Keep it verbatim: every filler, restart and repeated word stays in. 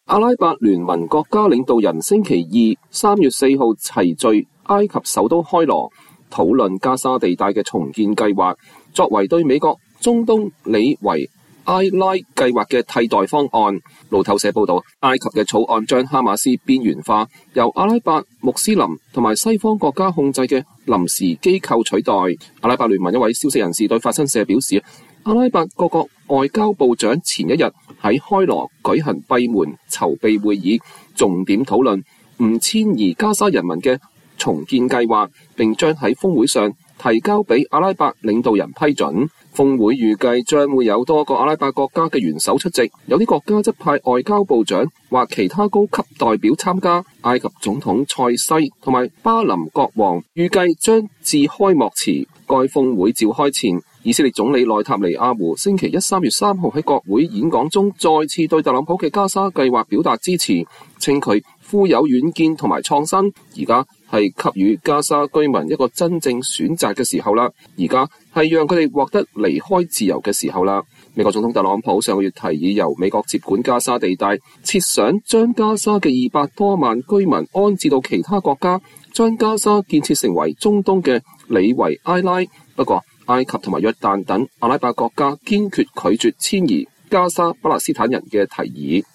阿拉伯聯盟國家領導人星期二三月四號齊聚埃及首都開羅，討論加沙地帶嘅重建計劃，作為對美國中東李維埃拉計劃嘅替代方案。路透社報道，埃及嘅草案將哈馬斯邊緣化，由阿拉伯、穆斯林同埋西方國家控制嘅臨時機構取代。阿拉伯聯盟一位消息人士對法新社表示，阿拉伯各國外交部長前一日喺開羅舉行閉門籌備會議，重點討論唔遷移加沙人民嘅重建計劃，並將喺峰會上提交俾阿拉伯領導人批准。峰會預計將會有多個阿拉伯國家嘅元首出席，有啲國家則派外交部長或其他高級代表參加。埃及總統塞西同埋巴林國王預計將致開幕詞。該峰會召開前，以色列總理內塔尼亞胡星期一三月三號喺國會演講中再次對特朗普嘅加沙計劃表達支持，稱佢富有遠見同埋創新，而家係給予加沙居民一個真正選擇嘅時候啦，而家係讓佢哋獲得離開自由嘅時候啦。美國總統特朗普上個月提議由美國接管加沙地帶，設想將加沙嘅二百多萬居民安置到其他國家，將加沙建設成為中東嘅里維埃拉。不過埃及同埋約旦等阿拉伯國家堅決拒絕遷移加沙巴勒斯坦人嘅提議。